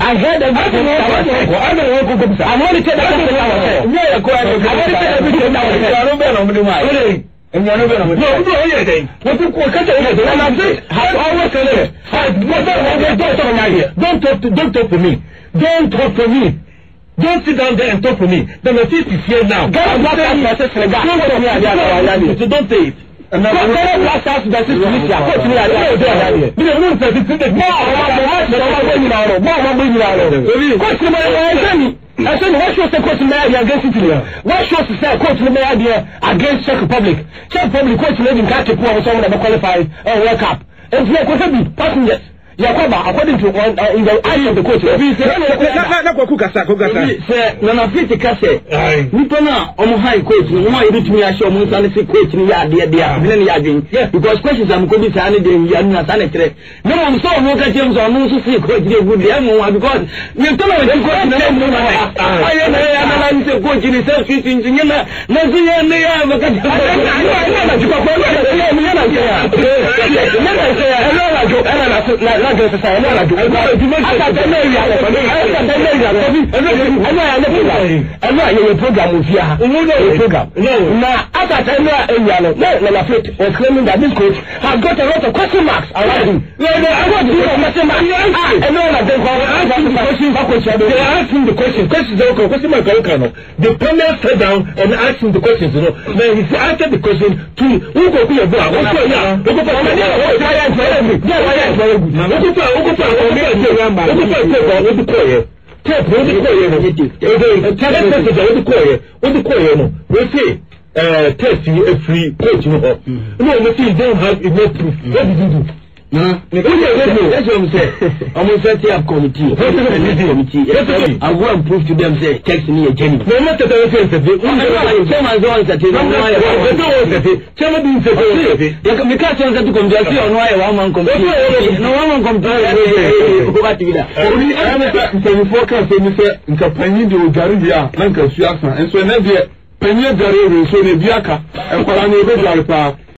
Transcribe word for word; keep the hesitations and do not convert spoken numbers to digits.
I heard everything. I don't want to go. I want to tell you that. No, I want to tell everything that was there. I don't know why. And you're not going to no, no, anything. What you call cut it? And I'm saying, I always say it. Don't talk to me. Don't talk to, don't talk to me. Don't talk to me. Don't sit down there and talk to me. The message is here now. God, what I'm saying, don't don't say it. And now, I'm going to last house versus Tunisia. Coach me, I don't know. You don't know if it's more. Coach me, I I said, what shows the coach in Mary against Italy? What shows the coach in Mary against Czech Republic? Czech Republic coach in Catch a poor someone that qualified or World Cup. And we are going to be passengers. Yakoba, according to one uh, in the eye of the coach, we say, no, Kukasa, Kukasa, say, no, no, Fitika say, Nipona, on high coach, no more able to me, I show most honestly coach in the idea, yes, because questions I'm going to be sanity in Yana Sanitary. No one saw no James or no see coach, they would be because you don't know what you got in the name of I am a coach in the self in Yana, Nazia, and they have a country. I don't know say I know I program with here. Program. Now, after I know no, no, fit or claiming that this coach has got a lot of question marks around him. No, no, I want to question marks. I know that they are asking the questions. Questions don't come. Question marks don't come. The panel sat down and asked him the questions. You know, then he answered the question to who go to your book. What's your yeah? Who go for yeah, Ogo pa ogo pa o me ase ramba ogo pa ko o di koye tape o di koye no e dey tape message o di koye o di koye no we say eh test you a free coach no ho no we say you don't have enough proof what did you do na me ko say that's what I'm saying I'm set up committee committee I go and prove to them say text me a genuine no matter the say say we chairman go on say no no chairman bin say ya me ka say that come just on why one man come no one man come go back to that only I'm say before can say me say nka panyin de ogare bia na nka suasa enso na de panyin gare re so na biaka enkwara na ebe gare pa